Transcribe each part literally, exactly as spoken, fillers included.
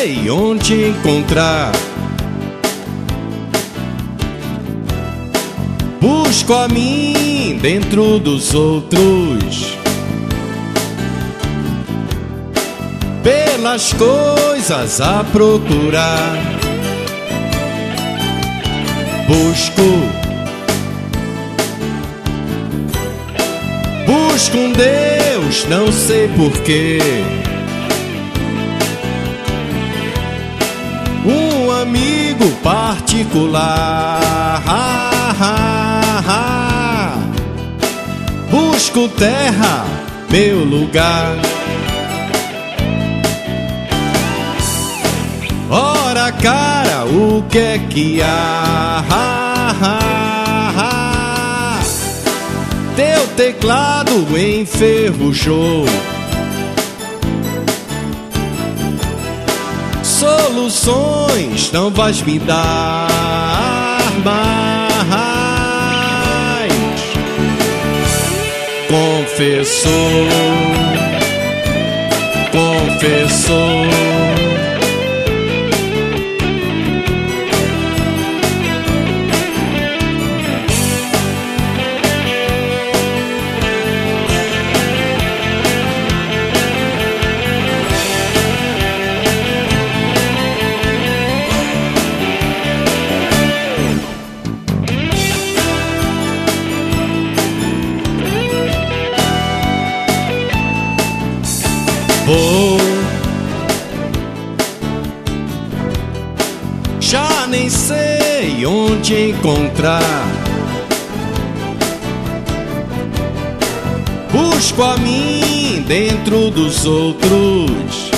sei onde encontrar. Busco a mim dentro dos outros, pelas coisas a procurar. Busco, busco um Deus, não sei porquê, um amigo particular. Busco terra, meu lugar. Ora, cara, o que é que há? Teu teclado enferrujou. Soluções não vais me dar mais. Confessou, confessou. Vou, já nem sei onde encontrar. Busco a mim dentro dos outros,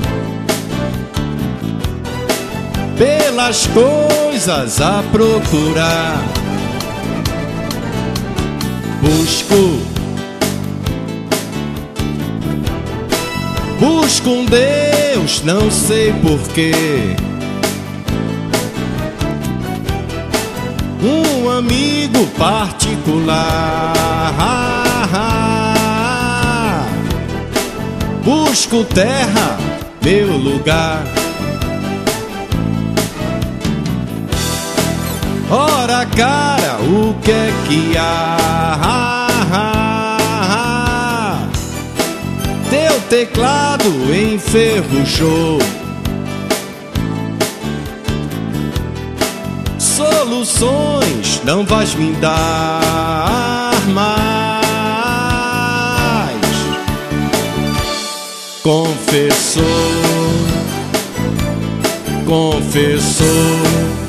pelas coisas a procurar. Busco, busco um Deus, não sei porquê, um amigo particular. Busco terra, meu lugar. Ora, cara, o que é que há? Teu teclado enferrujou. Soluções não vais me dar mais. Confessou, confessou.